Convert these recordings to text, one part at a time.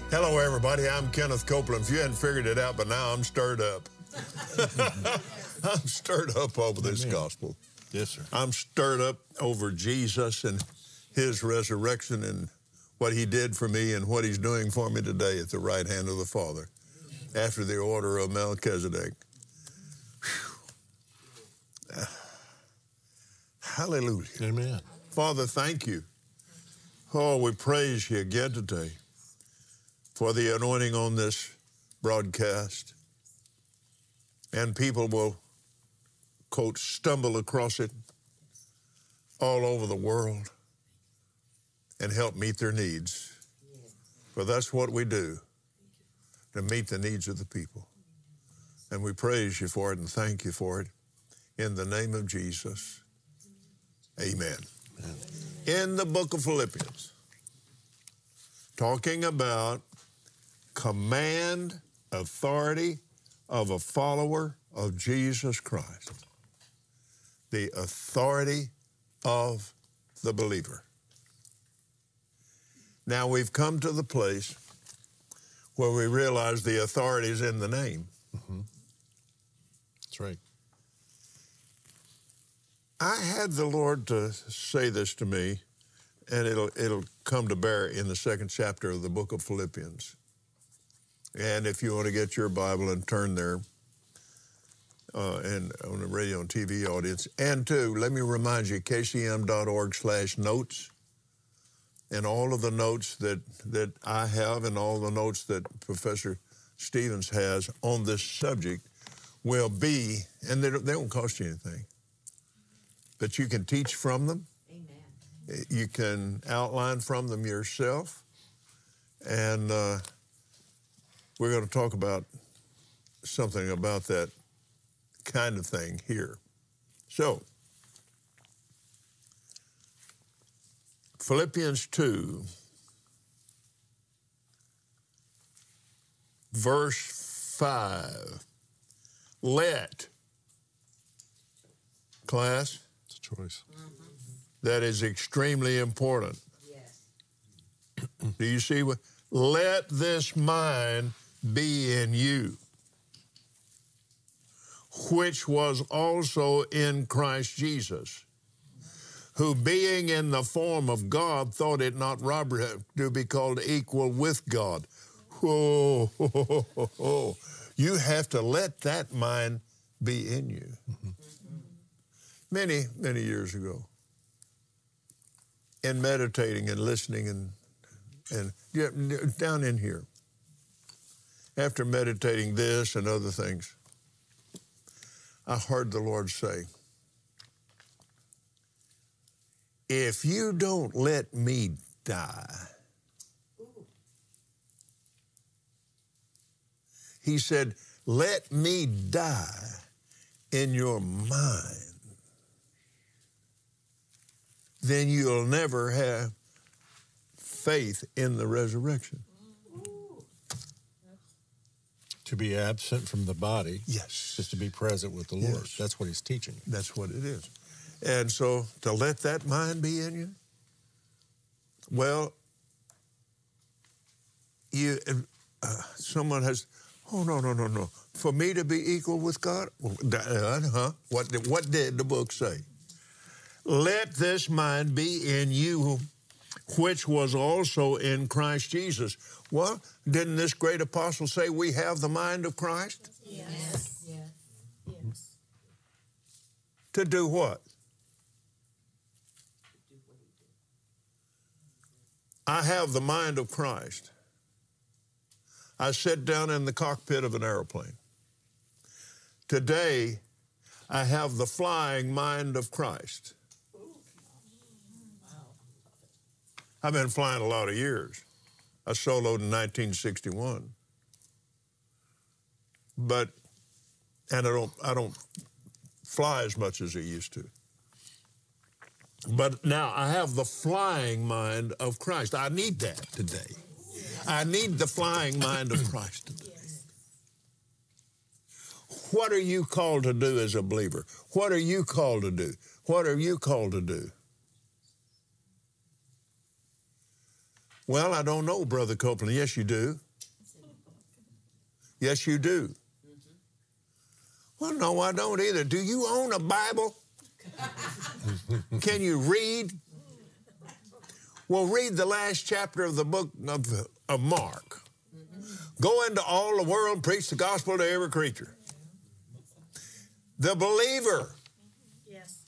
Hello, everybody. I'm Kenneth Copeland. If you hadn't figured it out, but now I'm stirred up. I'm stirred up over this gospel. Yes, sir. I'm stirred up over Jesus and his resurrection and what he did for me and what he's doing for me today at the right hand of the Father after the order of Melchizedek. Hallelujah. Amen. Father, thank you. Oh, we praise you again today for the anointing on this broadcast. And people will, quote, stumble across it all over the world and help meet their needs. For that's what we do, to meet the needs of the people. And we praise you for it and thank you for it. In the name of Jesus, amen. Amen. In the book of Philippians, talking about command, authority of a follower of Jesus Christ. The authority of the believer. Now we've come to the place where we realize the authority is in the name. Mm-hmm. That's right. I had the Lord to say this to me, and it'll come to bear in the second chapter of the book of Philippians. And if you want to get your Bible and turn there, and on the radio and TV audience, and too, let me remind you, kcm.org/notes, and all of the notes that I have and all the notes that Professor Stevens has on this subject will be, and they don't cost you anything, but you can teach from them. Amen. You can outline from them yourself, and we're going to talk about something about that kind of thing here. So, Philippians 2, verse 5. Let, class? It's a choice. That is extremely important. Yes. Do you see what? Let this mind be in you, which was also in Christ Jesus, who being in the form of God thought it not robbery to be called equal with God. Oh, you have to let that mind be in you. Mm-hmm. Many, many years ago, in meditating and listening and down in here, after meditating this and other things, I heard the Lord say, if you don't let me die, he said, let me die in your mind, then you'll never have faith in the resurrection. To be absent from the body, yes, is to be present with the Lord. Yes. That's what he's teaching. That's what it is. And so to let that mind be in you, well, someone has, oh, no. For me to be equal with God? What did the book say? Let this mind be in you, which was also in Christ Jesus. Well, didn't this great apostle say we have the mind of Christ? Yes. Yes. To do what? I have the mind of Christ. I sit down in the cockpit of an airplane. Today, I have the flying mind of Christ. I've been flying a lot of years. I soloed in 1961. And I don't fly as much as I used to. But now I have the flying mind of Christ. I need that today. I need the flying mind of Christ today. What are you called to do as a believer? What are you called to do? What are you called to do? Well, I don't know, Brother Copeland. Yes, you do. Yes, you do. Well, no, I don't either. Do you own a Bible? Can you read? Well, read the last chapter of the book of Mark. Go into all the world and preach the gospel to every creature. The believer. Yes.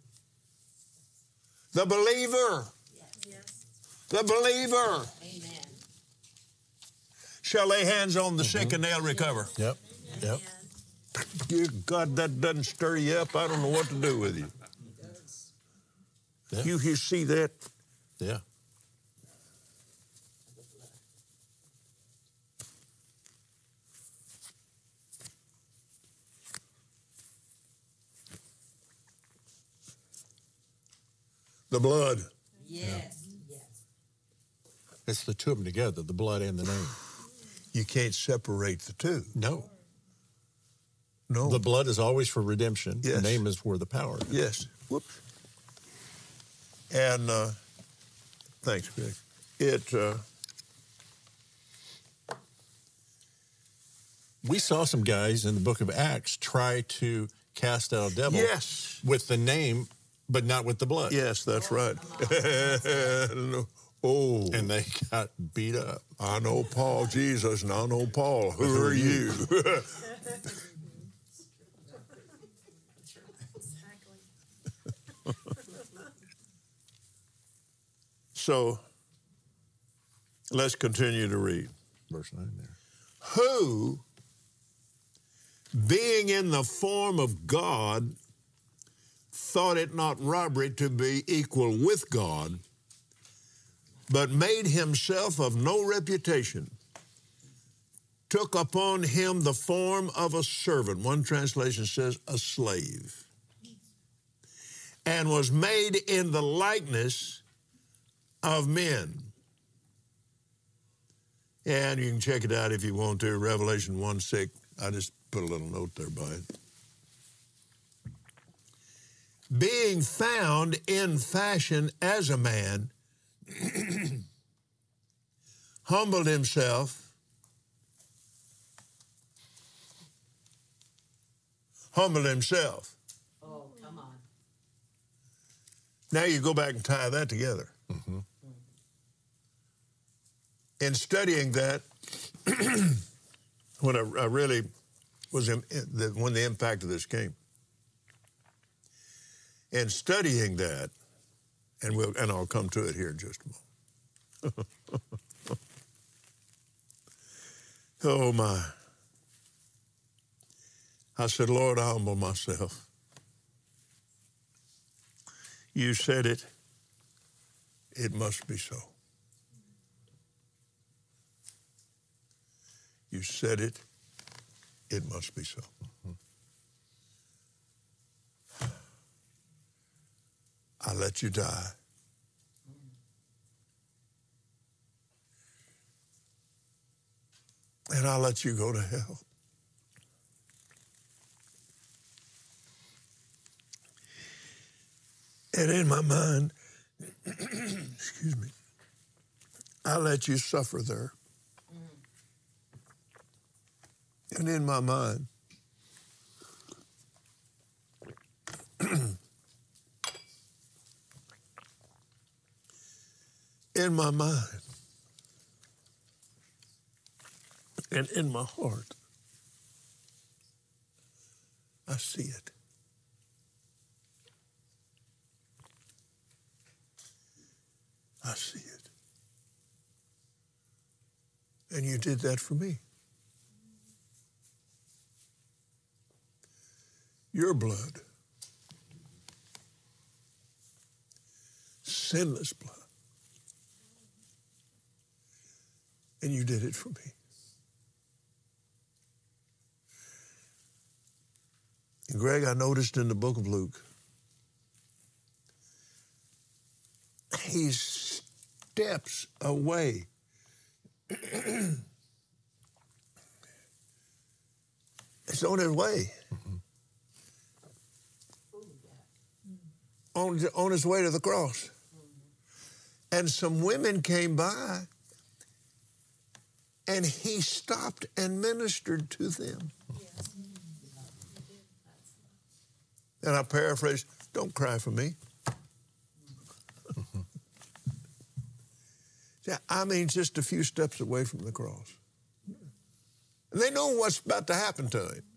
The believer. Yes. The believer Amen. shall lay hands on the sick and they'll recover. Yep. Yep. Dear God, that doesn't stir you up. I don't know what to do with you. Yeah. You see that? Yeah. The blood. Yes. Yes. It's the two of them together, the blood and the name. You can't separate the two. No. No. The blood is always for redemption. Yes. The name is for the power. Yes. Whoops. And thanks, Greg. We saw some guys in the book of Acts try to cast out a devil Yes. with the name, but not with the blood. Yes, that's right. Oh. And they got beat up. I know Paul Jesus and I know Paul. Who are you? So let's continue to read. Verse 9 there. Who, being in the form of God, thought it not robbery to be equal with God, but made himself of no reputation, took upon him the form of a servant. One translation says a slave, and was made in the likeness of men. And you can check it out if you want to, Revelation 1:6. I just put a little note there by it. Being found in fashion as a man, humbled himself, Oh, come on. Now you go back and tie that together. Mm-hmm. In studying that, when I really was when the impact of this came, in studying that, and I'll come to it here in just a moment. Oh my! I said, Lord, I humble myself. You said it. It must be so. You said it. It must be so. I let you die. And I'll let you go to hell. And in my mind, excuse me, I let you suffer there. And in my mind, in my mind, and in my heart, I see it. I see it. And you did that for me. Your blood, sinless blood, and you did it for me. And Greg, I noticed in the book of Luke, he's steps away. It's on his way. On his way to the cross. And some women came by, and he stopped and ministered to them. And I paraphrase, don't cry for me. I mean, just a few steps away from the cross. And they know what's about to happen to him.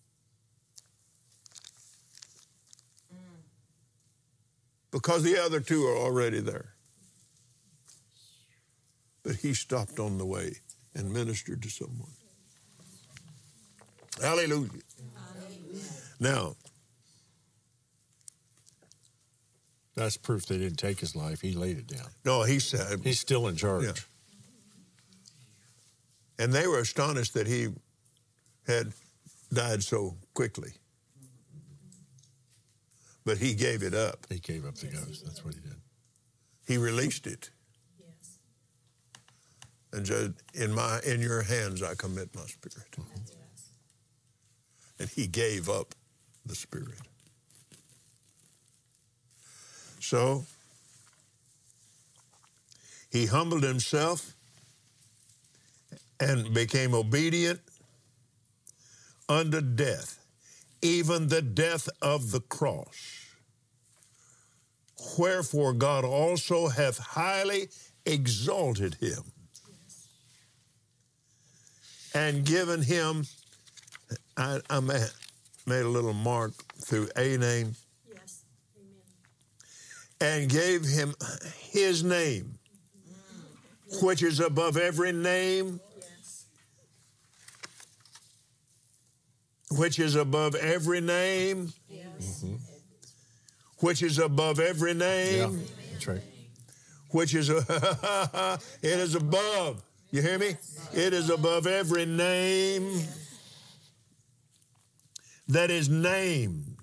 Because the other two are already there. But he stopped on the way and ministered to someone. Hallelujah. Now, that's proof they didn't take his life. He laid it down. no, he said, He's still in charge. Yeah. And they were astonished that he had died so quickly. But he gave it up. He gave up the ghost. That's what he did. He released it. Yes. And said, in your hands I commit my spirit. And he gave up the spirit. So he humbled himself and became obedient unto death, even the death of the cross. Wherefore God also hath highly exalted him and given him, I made a little mark through a name, Yes. Amen. and gave him his name, which is above every name, Yes. which is above every name, Yes. which is above every Yeah, name, that's right. which is, it is above. You hear me? It is above every name that is named,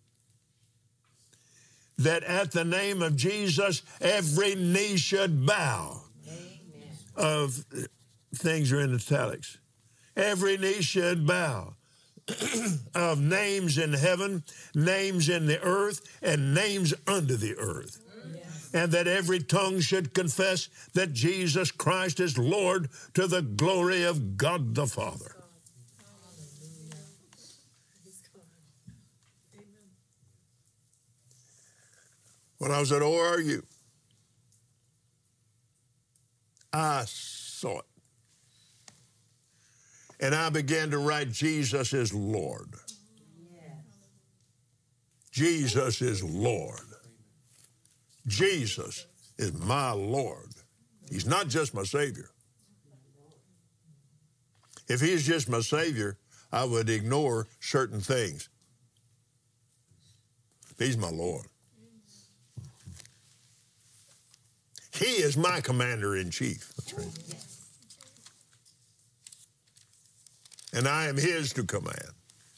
that at the name of Jesus, every knee should bow. Amen. Of things are in italics. Every knee should bow of names in heaven, names in the earth, and names under the earth. Yes. And that every tongue should confess that Jesus Christ is Lord to the glory of God the Father. Hallelujah. Praise God. Amen. When I was at ORU, I saw it. And I began to write, Jesus is Lord. Yes. Jesus is Lord. Jesus is my Lord. He's not just my Savior. If he's just my Savior, I would ignore certain things. He's my Lord. He is my commander-in-chief. That's right. And I am his to command.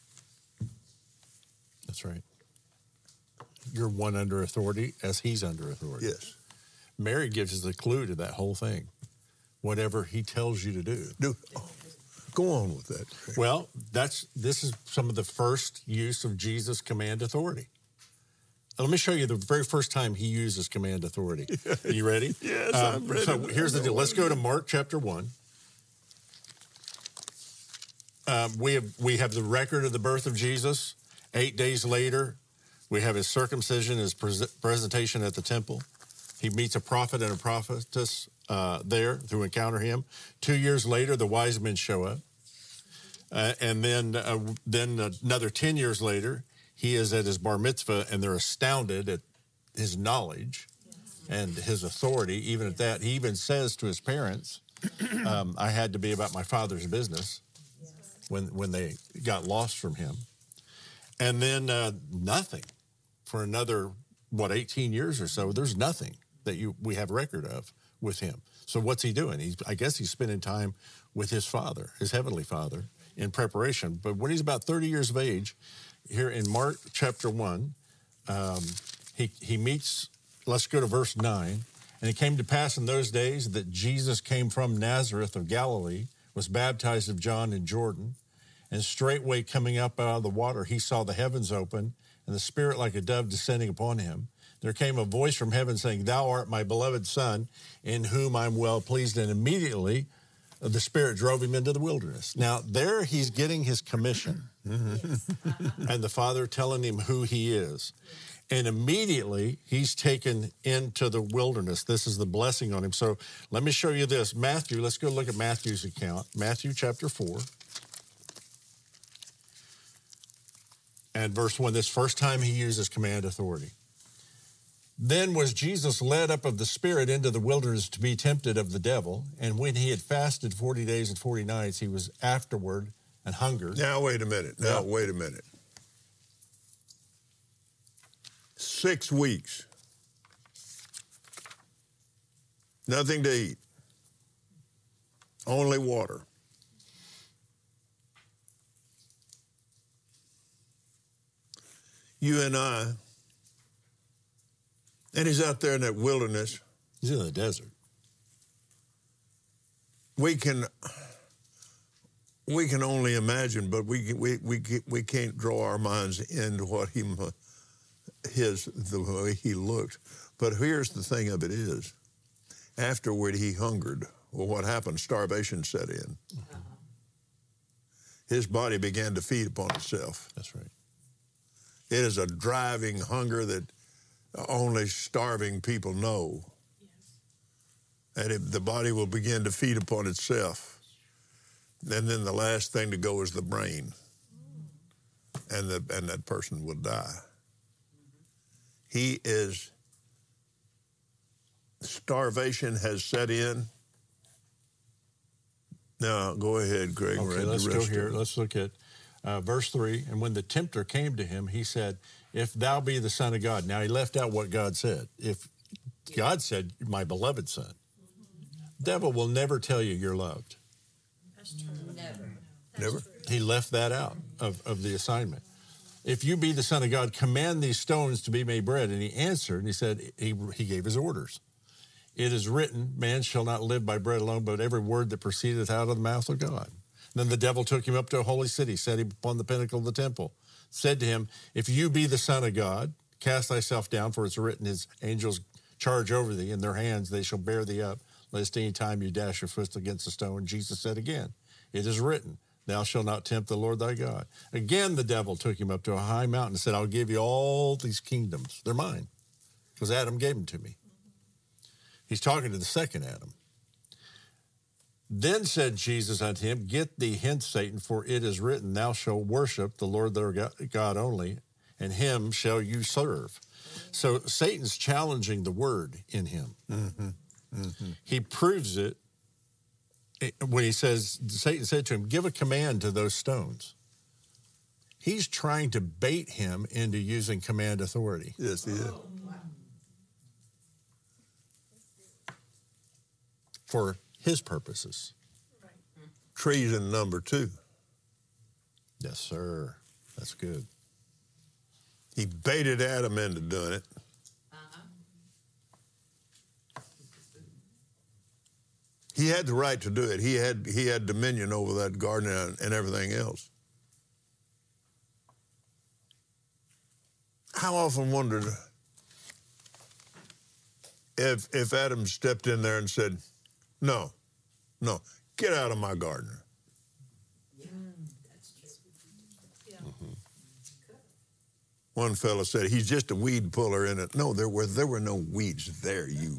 That's right. You're one under authority as he's under authority. Yes. Mary gives us the clue to that whole thing. Whatever he tells you to do. Go on with that. Well, this is some of the first use of Jesus' command authority. Let me show you the very first time he uses command authority. You ready? Yes, I'm ready. So here's the deal. Let's go to Mark chapter 1. We have the record of the birth of Jesus. 8 days later, we have his circumcision, his presentation at the temple. He meets a prophet and a prophetess there who encounter him. 2 years later, the wise men show up. And then another 10 years later, he is at his bar mitzvah, and they're astounded at his knowledge and his authority. Even at that, he even says to his parents, I had to be about my father's business when they got lost from him. And then nothing for another, 18 years or so. There's nothing that we have record of with him. So what's he doing? I guess he's spending time with his father, his heavenly father, in preparation. But when he's about 30 years of age, here in Mark chapter 1, he meets, let's go to verse 9. And it came to pass in those days that Jesus came from Nazareth of Galilee, was baptized of John in Jordan. And straightway coming up out of the water, he saw the heavens open, and the Spirit like a dove descending upon him. there came a voice from heaven saying, "Thou art my beloved Son, in whom I'm well pleased." And immediately the Spirit drove him into the wilderness. Now, there he's getting his commission. And the Father telling him who he is. And immediately he's taken into the wilderness. This is the blessing on him. So let me show you this. Matthew, let's go look at Matthew's account. Matthew chapter 4. And verse 1, this first time he uses command authority. Then was Jesus led up of the Spirit into the wilderness to be tempted of the devil. And when he had fasted 40 days and 40 nights, he was afterward and hungered. Now, wait a minute. Wait a minute. 6 weeks. Nothing to eat. Only water. You and I, and he's out there in that wilderness. He's in the desert. We can only imagine, but we can't draw our minds into what the way he looked. But here's the thing of it is, afterward he hungered. Well, what happened? Starvation set in. His body began to feed upon itself. That's right. It is a driving hunger that only starving people know. Yes. And the body will begin to feed upon itself. And then the last thing to go is the brain. And that person will die. Starvation has set in. Now, go ahead, Greg. Okay, let's go here. Let's look at verse 3. And when the tempter came to him, he said, "If thou be the Son of God." Now, he left out what God said. If God said, "My beloved Son," devil will never tell you you're loved. That's true. Never. Never? He left that out of the assignment. If you be the Son of God, command these stones to be made bread. And he answered, and he said, he gave his orders. It is written, man shall not live by bread alone, but every word that proceedeth out of the mouth of God. Then the devil took him up to a holy city, set him upon the pinnacle of the temple, said to him, "If you be the Son of God, cast thyself down, for it's written, his angels charge over thee, in their hands they shall bear thee up, lest any time you dash your foot against a stone." Jesus said again, "It is written, thou shalt not tempt the Lord thy God." Again, the devil took him up to a high mountain and said, "I'll give you all these kingdoms. They're mine, because Adam gave them to me." He's talking to the second Adam. Then said Jesus unto him, "Get thee hence, Satan, for it is written, thou shalt worship the Lord thy God only, and him shall you serve." So Satan's challenging the word in him. Mm-hmm. Mm-hmm. He proves it when he says, Satan said to him, "Give a command to those stones." He's trying to bait him into using command authority. Yes, he is. For his purposes. Treason number 2. Yes, sir. That's good. He baited Adam into doing it. He had the right to do it. He had dominion over that garden and everything else. How often wondered if Adam stepped in there and said, "No, get out of my garden." That's true. Yeah. Mm-hmm. One fellow said, "He's just a weed puller in it." No, there were no weeds there, you.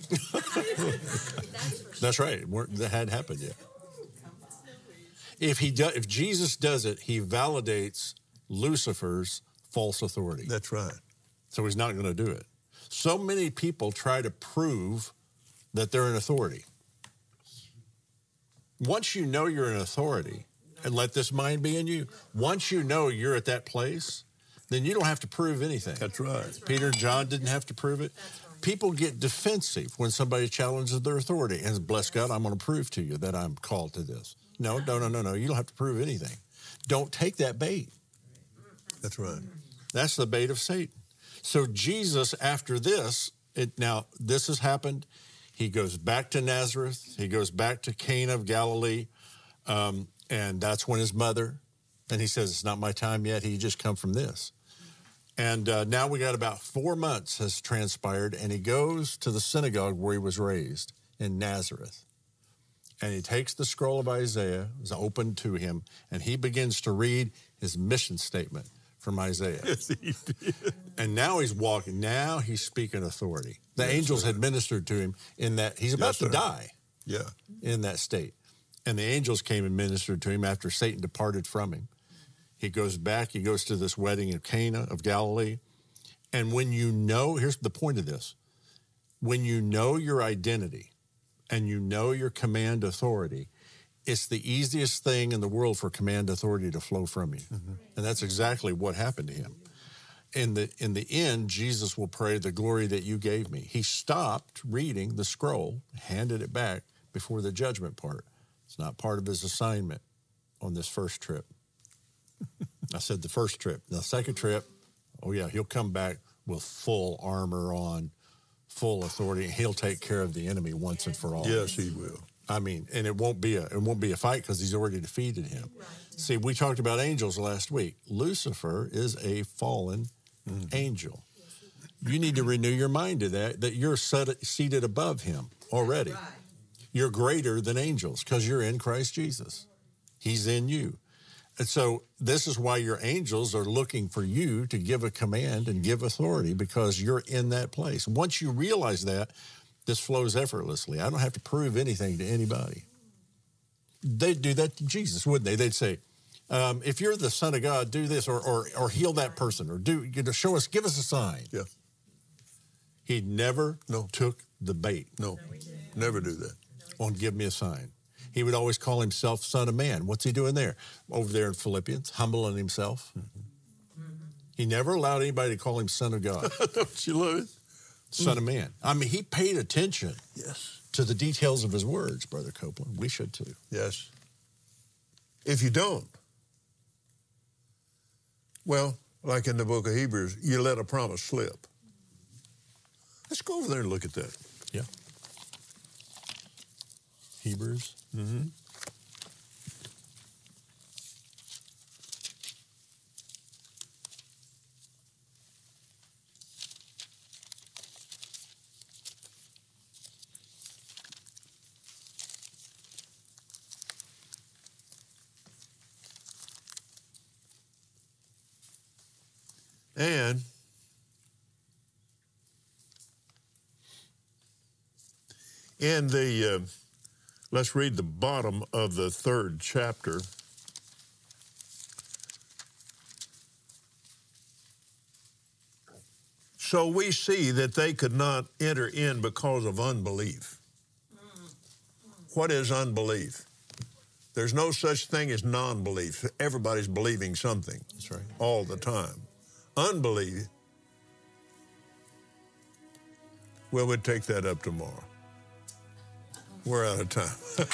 That's right. That hadn't happened yet. If Jesus does it, he validates Lucifer's false authority. That's right. So he's not going to do it. So many people try to prove that they're an authority. Once you know you're an authority, and let this mind be in you, once you know you're at that place, then you don't have to prove anything. That's right. Peter and John didn't have to prove it. People get defensive when somebody challenges their authority. And bless God, I'm going to prove to you that I'm called to this. No. You don't have to prove anything. Don't take that bait. That's right. That's the bait of Satan. So Jesus, after this, this has happened. He goes back to Nazareth. He goes back to Cana of Galilee. And that's when his mother, and he says, "It's not my time yet." He just come from this. And now we got about 4 months has transpired, and he goes to the synagogue where he was raised in Nazareth. And he takes the scroll of Isaiah, is open to him, and he begins to read his mission statement from Isaiah. Yes, he did. And now he's walking. Now he's speaking authority. The angels had ministered to him in that he's about to die Yeah. in that state. And the angels came and ministered to him after Satan departed from him. He goes back. He goes to this wedding in Cana of Galilee. And when you know, here's the point of this. When you know your identity and you know your command authority, it's the easiest thing in the world for command authority to flow from you. Mm-hmm. And that's exactly what happened to him. In the end, Jesus will pray, the glory that you gave me. He stopped reading the scroll, handed it back before the judgment part. It's not part of his assignment on this first trip. I said the first trip. The second trip, oh yeah, he'll come back with full armor on, full authority. He'll take care of the enemy once and for all. Yes, he will. I mean, and it won't be a fight because he's already defeated him. Right. See, we talked about angels last week. Lucifer is a fallen angel. You need to renew your mind to that you're seated above him already. Right. You're greater than angels because you're in Christ Jesus. He's in you. And so this is why your angels are looking for you to give a command and give authority because you're in that place. Once you realize that, this flows effortlessly. I don't have to prove anything to anybody. They'd do that to Jesus, wouldn't they? They'd say, if you're the Son of God, do this or heal that person or show us, give us a sign. Yeah. He never took the bait. No, never do that. On give me a sign. He would always call himself Son of Man. What's he doing there? Over there in Philippians, humbling himself. Mm-hmm. He never allowed anybody to call him Son of God. Don't you love it? Son of Man. I mean, he paid attention to the details of his words, Brother Copeland. We should too. Yes. If you don't, well, like in the book of Hebrews, you let a promise slip. Let's go over there and look at that. Yeah. Hebrews. Mm-hmm. And in the, let's read the bottom of the 3rd chapter. So we see that they could not enter in because of unbelief. What is unbelief? There's no such thing as non-belief. Everybody's believing something. That's right. All the time. Unbelief, well, we'll take that up tomorrow. We're out of time.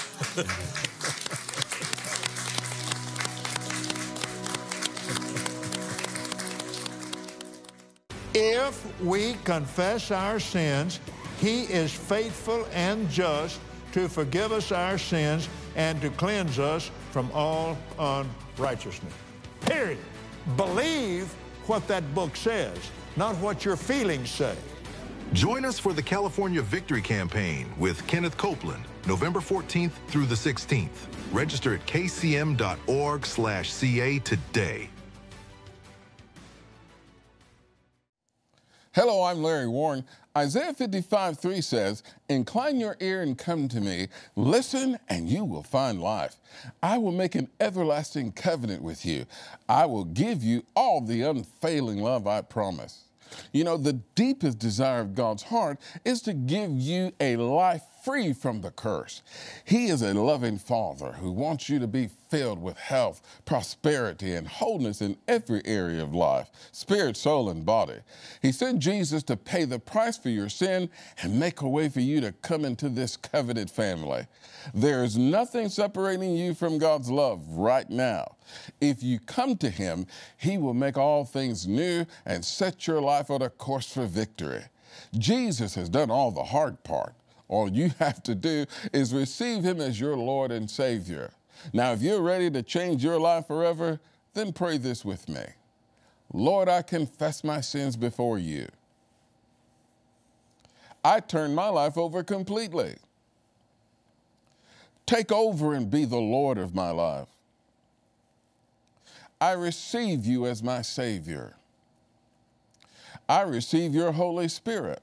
If we confess our sins, he is faithful and just to forgive us our sins and to cleanse us from all unrighteousness. Period. Believe what that book says, not what your feelings say. Join us for the California Victory Campaign with Kenneth Copeland, November 14th through the 16th. Register at kcm.org/ca today. Hello, I'm Larry Warren. Isaiah 55:3 says, "Incline your ear and come to me. Listen, and you will find life. I will make an everlasting covenant with you. I will give you all the unfailing love I promise." You know, the deepest desire of God's heart is to give you a life free from the curse. He is a loving Father who wants you to be filled with health, prosperity, and wholeness in every area of life, spirit, soul, and body. He sent Jesus to pay the price for your sin and make a way for you to come into this covenant family. There is nothing separating you from God's love right now. If you come to Him, He will make all things new and set your life on a course for victory. Jesus has done all the hard part. All you have to do is receive Him as your Lord and Savior. Now, if you're ready to change your life forever, then pray this with me. Lord, I confess my sins before you. I turn my life over completely. Take over and be the Lord of my life. I receive you as my Savior. I receive your Holy Spirit.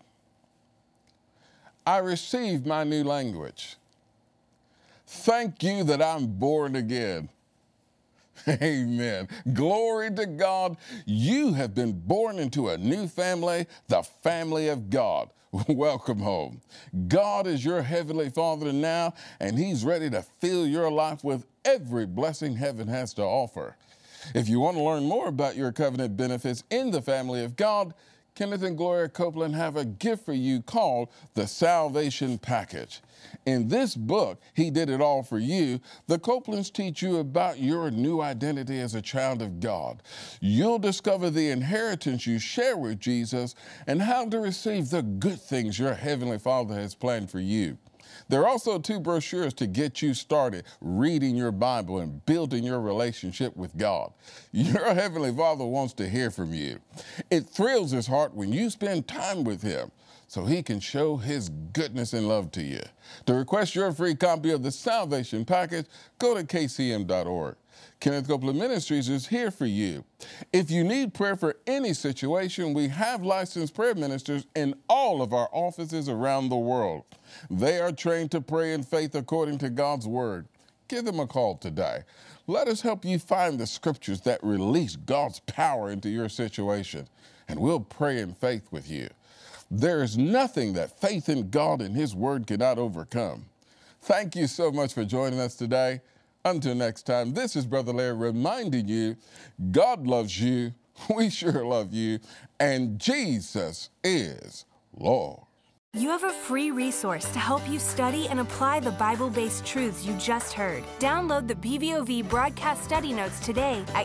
I receive my new language. Thank you that I'm born again. Amen. Glory to God. You have been born into a new family, the family of God. Welcome home. God is your Heavenly Father now, and He's ready to fill your life with every blessing heaven has to offer. If you want to learn more about your covenant benefits in the family of God, Kenneth and Gloria Copeland have a gift for you called the Salvation Package. In this book, He Did It All for You, the Copelands teach you about your new identity as a child of God. You'll discover the inheritance you share with Jesus and how to receive the good things your Heavenly Father has planned for you. There are also 2 brochures to get you started reading your Bible and building your relationship with God. Your Heavenly Father wants to hear from you. It thrills His heart when you spend time with Him so He can show His goodness and love to you. To request your free copy of the Salvation Package, go to kcm.org. Kenneth Copeland Ministries is here for you. If you need prayer for any situation, we have licensed prayer ministers in all of our offices around the world. They are trained to pray in faith according to God's Word. Give them a call today. Let us help you find the scriptures that release God's power into your situation, and we'll pray in faith with you. There is nothing that faith in God and His Word cannot overcome. Thank you so much for joining us today. Until next time, this is Brother Larry reminding you, God loves you, we sure love you, and Jesus is Lord. You have a free resource to help you study and apply the Bible-based truths you just heard. Download the BVOV broadcast study notes today at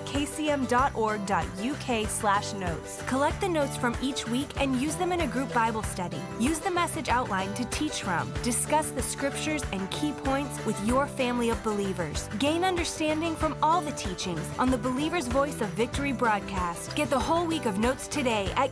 kcm.org.uk/notes. Collect the notes from each week and use them in a group Bible study. Use the message outline to teach from. Discuss the scriptures and key points with your family of believers. Gain understanding from all the teachings on the Believer's Voice of Victory broadcast. Get the whole week of notes today at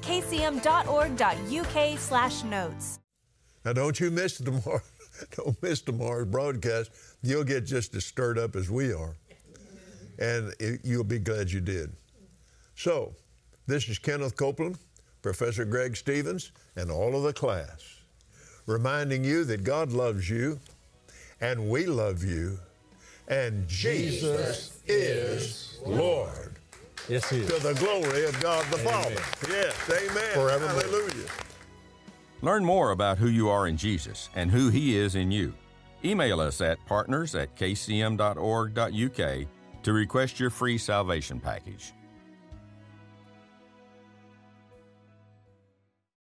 kcm.org.uk/notes. Now, don't you miss tomorrow. Don't miss tomorrow's broadcast. You'll get just as stirred up as we are. And you'll be glad you did. So, this is Kenneth Copeland, Professor Greg Stevens, and all of the class, reminding you that God loves you, and we love you, and Jesus is Lord. Yes, He is. To the glory of God the Father. Yes, amen. Forevermore. Hallelujah. Learn more about who you are in Jesus and who He is in you. Email us at partners@kcm.org.uk to request your free salvation package.